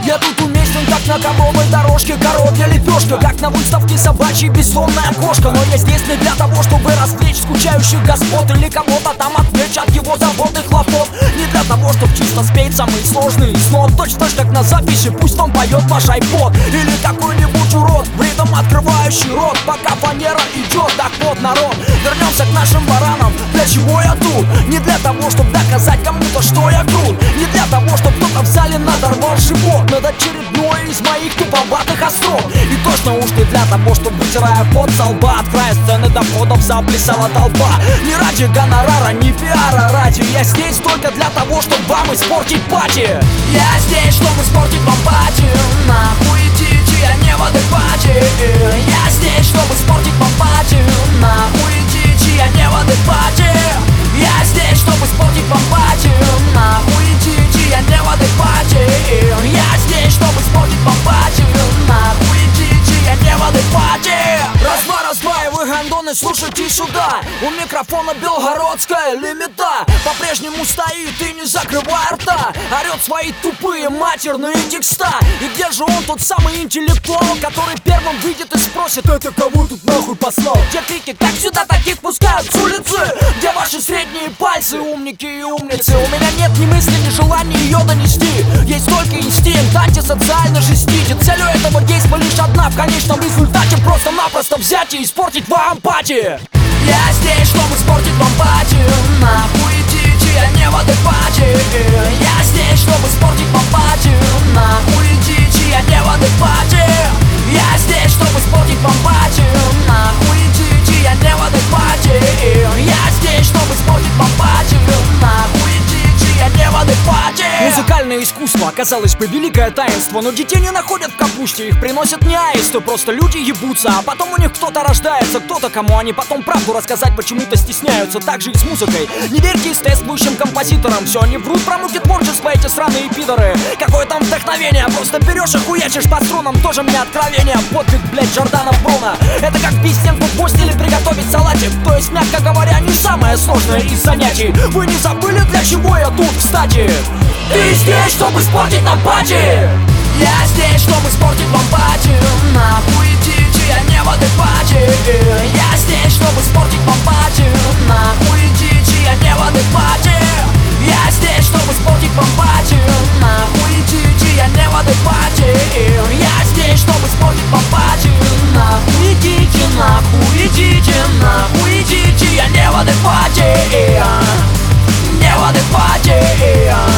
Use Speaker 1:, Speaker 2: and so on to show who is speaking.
Speaker 1: Я тут уместен, как на ковровой дорожке, коровья лепешка, как на выставке собачьей бессонная кошка. Но я здесь не для того, чтобы развлечь скучающих господ или кого-то там отвлечь от его забот и хлопот. Не для того, чтобы чисто спеть самые сложные из нот, точно как на записи, пусть он поет ваш iPod. Или какой-нибудь урод, бритом открывающий рот, пока фанера идет. Так вот, народ, вернемся к нашим баранам. Для чего я тут? Не для того, чтобы доказать кому-то, что я крут. Не для того, чтобы кто-то в зале надорвал живот над очередной из моих туповатых остров. И точно уж не для того, чтобы, вытирая пот со лба, от края сцены до входов заплясала толпа. Не ради гонорара, не пиара ради. Я здесь только для того, чтобы вам испортить пати. Я здесь, чтобы испортить вам пати. Нахуй идите, я не в адеквате. Я здесь, чтобы испортить вам пати. Нахуй идите, я не в адеквате. Я здесь, чтобы испортить вам пати. Нахуй идите, я не в адеквате. Я здесь, чтобы испортить вам пати. Нахуй идите, я не в адеквате. Раз-два, и вы, гандоны, слушайте сюда. У микрофона белгородская лимита по-прежнему стоит и не закрывая рта, орет свои тупые матерные текста. И где же он, тот самый интеллектуал, который первым выйдет и спросит: это кого тут нахуй послал? Где крики, как сюда таких пускают с улицы? Где ваши средние пальцы, умники и умницы? У меня нет ни мысли, ни желания ее донести. Есть только инстинкт антисоциально жестить. И целью этого действа лишь одна: в конечном результате просто-напросто взять и испортить вам пати. Я здесь, чтобы испортить вам пати. Нахуй идите, я не в адеквате. Я здесь, чтобы испортить вам пати. Нахуй идите, я не в адеквате. Я здесь, чтобы испортить вам пати. Нахуй идите, я не в адеквате. Я здесь, чтобы испортить вам пати. Нахуй идите, я не в адеквате. Музыкальное искусство, казалось бы, великое таинство, но детей не находят в капусте, их приносят не аисты, просто люди ебутся. А потом у них кто-то рождается, кто-то, кому они потом правду рассказать почему-то стесняются. Так же и с музыкой. Не верьте естествующим композиторам, все они врут про муки творчества, эти сраные пидоры. Какое там вдохновение, просто берешь и хуячишь по струнам, тоже мне откровение. Подвиг, блять, Джордана Бруно. Это как бить стенку в гвоздь или приготовить салатик. То есть, мягко говоря, не самое сложное из занятий. Вы не забыли, для чего я тут, кстати? Ты здесь, чтобы испортить нам пати. Я здесь, чтобы испортить вам пати. Нахуй идите, я не в адеквате. Я здесь, чтобы испортить вам пати. Нахуй идите, я не в адеквате. Я здесь, чтобы испортить вам пати. Нахуй идите, я не в адеквате. Я здесь, чтобы испортить вам пати. Нахуй идите, нахуй идите, нахуй идите, я не в адеквате. Не в адеквате.